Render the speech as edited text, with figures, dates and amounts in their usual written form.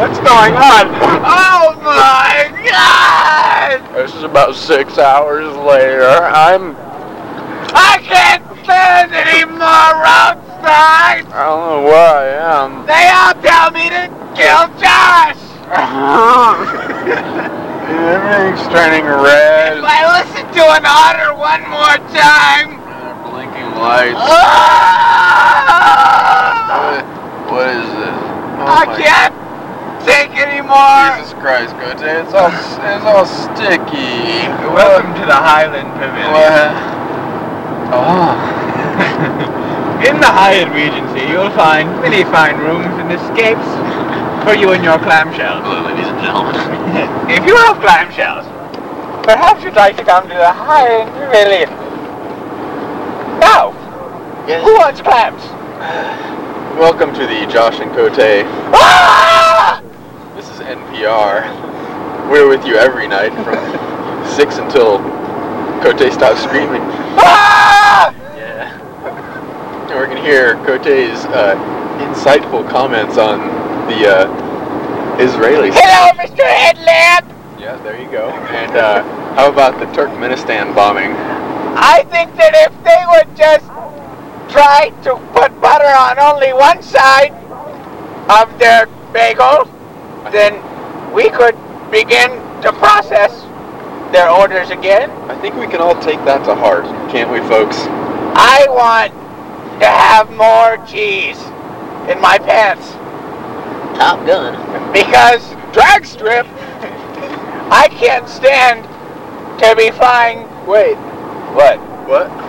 What's going on? Oh my God! This is about 6 hours later. I can't stand anymore outside! I don't know where I am. They all tell me to kill Josh! Everything's turning red. If I listen to an otter one more time... Blinking lights. What is this? I can't take anymore! Jesus Christ, Cote, it's all sticky. Welcome to the Highland Pavilion. Oh. In the Hyatt Regency, you'll find many fine rooms and escapes for you and your clamshells. Hello, ladies and gentlemen. If you have clamshells, perhaps you'd like to come to the Highland Pavilion. Now, Yes. who wants clams? Welcome to the Josh and Cote. Ah! This is NPR. We're with you every night from 6 until Cote stops screaming. Ah! Yeah. And we're going to hear Cote's insightful comments on the Israelis. Hello, Mr. Headlamp! Yeah, there you go. And how about the Turkmenistan bombing? I think that if they would just try to put butter on only one side of their bagel, then we could begin to process their orders again. I think we can all take that to heart, can't we, folks? I want to have more cheese in my pants Top Gun. because drag strip, I can't stand to be flying. Wait, What? what?